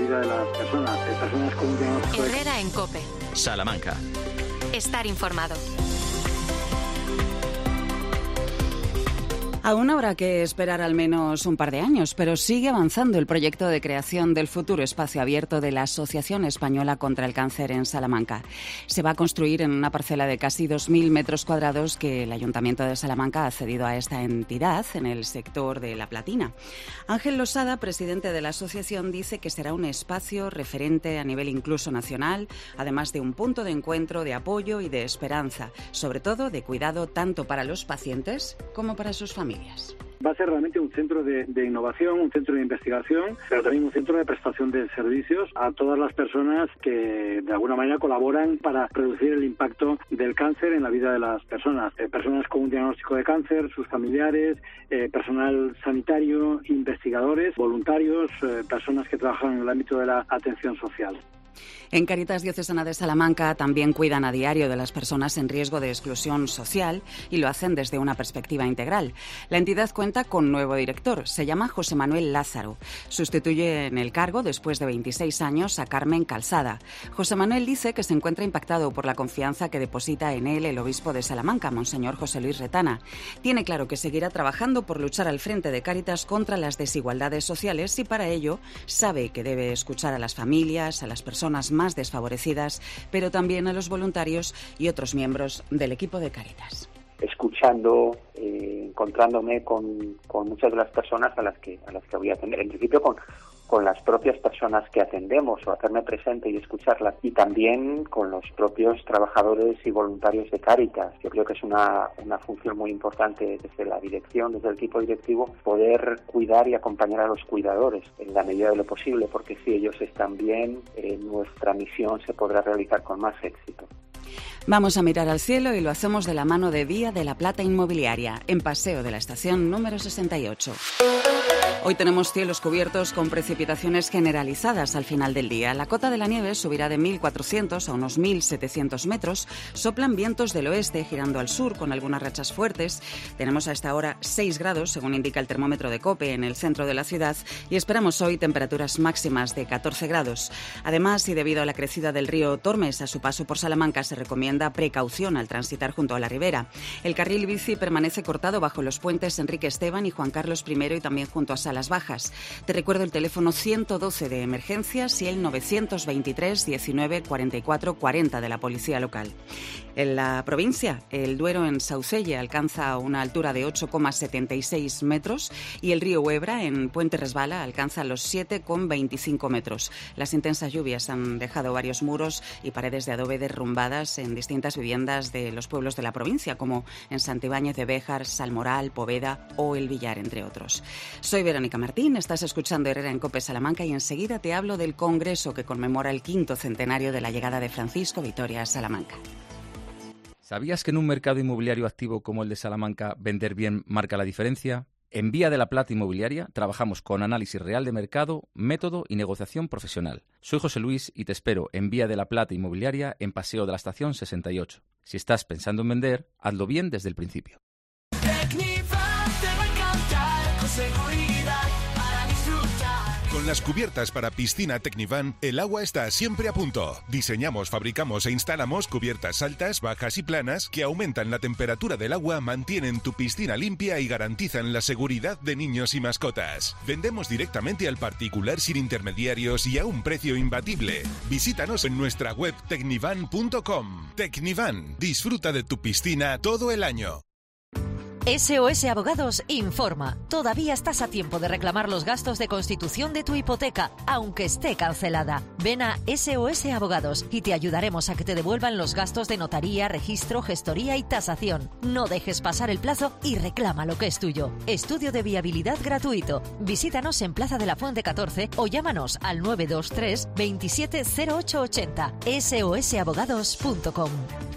vida de las personas. Personas con un diagnóstico Herrera en COPE. Salamanca. Estar informado. Aún habrá que esperar al menos un par de años, pero sigue avanzando el proyecto de creación del futuro espacio abierto de la Asociación Española contra el Cáncer en Salamanca. Se va a construir en una parcela de casi 2.000 metros cuadrados que el Ayuntamiento de Salamanca ha cedido a esta entidad en el sector de La Platina. Ángel Losada, presidente de la asociación, dice que será un espacio referente a nivel incluso nacional, además de un punto de encuentro, de apoyo y de esperanza, sobre todo de cuidado tanto para los pacientes como para sus familias. Va a ser realmente un centro de innovación, un centro de investigación, pero también un centro de prestación de servicios a todas las personas que de alguna manera colaboran para reducir el impacto del cáncer en la vida de las personas. Personas con un diagnóstico de cáncer, sus familiares, personal sanitario, investigadores, voluntarios, personas que trabajan en el ámbito de la atención social. En Cáritas Diocesana de Salamanca también cuidan a diario de las personas en riesgo de exclusión social y lo hacen desde una perspectiva integral. La entidad cuenta con nuevo director, se llama José Manuel Lázaro. Sustituye en el cargo, después de 26 años, a Carmen Calzada. José Manuel dice que se encuentra impactado por la confianza que deposita en él el obispo de Salamanca, Monseñor José Luis Retana. Tiene claro que seguirá trabajando por luchar al frente de Cáritas contra las desigualdades sociales y para ello sabe que debe escuchar a las familias, a las personas más desfavorecidas, pero también a los voluntarios y otros miembros del equipo de Cáritas. Escuchando, encontrándome con muchas de las personas a las que voy a atender. En principio con las propias personas que atendemos, o hacerme presente y escucharlas, y también con los propios trabajadores y voluntarios de Cáritas. Yo creo que es una función muy importante desde la dirección, desde el equipo directivo, poder cuidar y acompañar a los cuidadores en la medida de lo posible, porque si ellos están bien, nuestra misión se podrá realizar con más éxito. Vamos a mirar al cielo y lo hacemos de la mano de Vía de la Plata Inmobiliaria, en Paseo de la Estación número 68. Hoy tenemos cielos cubiertos con precipitaciones generalizadas al final del día. La cota de la nieve subirá de 1.400 a unos 1.700 metros. Soplan vientos del oeste girando al sur con algunas rachas fuertes. Tenemos a esta hora 6 grados, según indica el termómetro de COPE, en el centro de la ciudad y esperamos hoy temperaturas máximas de 14 grados. Además, y debido a la crecida del río Tormes a su paso por Salamanca, se recomienda precaución al transitar junto a la ribera. El carril bici permanece cortado bajo los puentes Enrique Esteban y Juan Carlos I y también junto a Salas Bajas. Te recuerdo el teléfono 112 de emergencias y el 923 19 44 40 de la policía local. En la provincia, el Duero en Saucelle alcanza una altura de 8,76 metros y el río Huebra en Puente Resbala alcanza los 7,25 metros. Las intensas lluvias han dejado varios muros y paredes de adobe derrumbadas en distintas viviendas de los pueblos de la provincia, como en Santibáñez de Béjar, Salmoral, Poveda o El Villar, entre otros. Soy Verónica Martín, estás escuchando Herrera en COPE Salamanca y enseguida te hablo del congreso que conmemora el 5º centenario de la llegada de Francisco Vitoria a Salamanca. ¿Sabías que en un mercado inmobiliario activo como el de Salamanca, vender bien marca la diferencia? En Vía de la Plata Inmobiliaria trabajamos con análisis real de mercado, método y negociación profesional. Soy José Luis y te espero en Vía de la Plata Inmobiliaria en Paseo de la Estación 68. Si estás pensando en vender, hazlo bien desde el principio. Con las cubiertas para piscina Tecnivan, el agua está siempre a punto. Diseñamos, fabricamos e instalamos cubiertas altas, bajas y planas que aumentan la temperatura del agua, mantienen tu piscina limpia y garantizan la seguridad de niños y mascotas. Vendemos directamente al particular sin intermediarios y a un precio imbatible. Visítanos en nuestra web tecnivan.com. Tecnivan, disfruta de tu piscina todo el año. SOS Abogados informa. Todavía estás a tiempo de reclamar los gastos de constitución de tu hipoteca, aunque esté cancelada. Ven a SOS Abogados y te ayudaremos a que te devuelvan los gastos de notaría, registro, gestoría y tasación. No dejes pasar el plazo y reclama lo que es tuyo. Estudio de viabilidad gratuito. Visítanos en Plaza de la Fuente 14 o llámanos al 923 27 0880. sosabogados.com.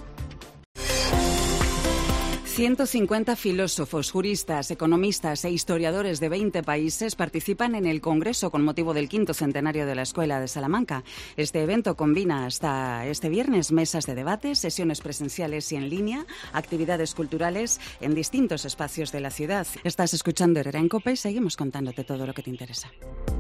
150 filósofos, juristas, economistas e historiadores de 20 países participan en el Congreso con motivo del 5º centenario de la Escuela de Salamanca. Este evento combina hasta este viernes mesas de debate, sesiones presenciales y en línea, actividades culturales en distintos espacios de la ciudad. Estás escuchando Herrera en COPE y seguimos contándote todo lo que te interesa.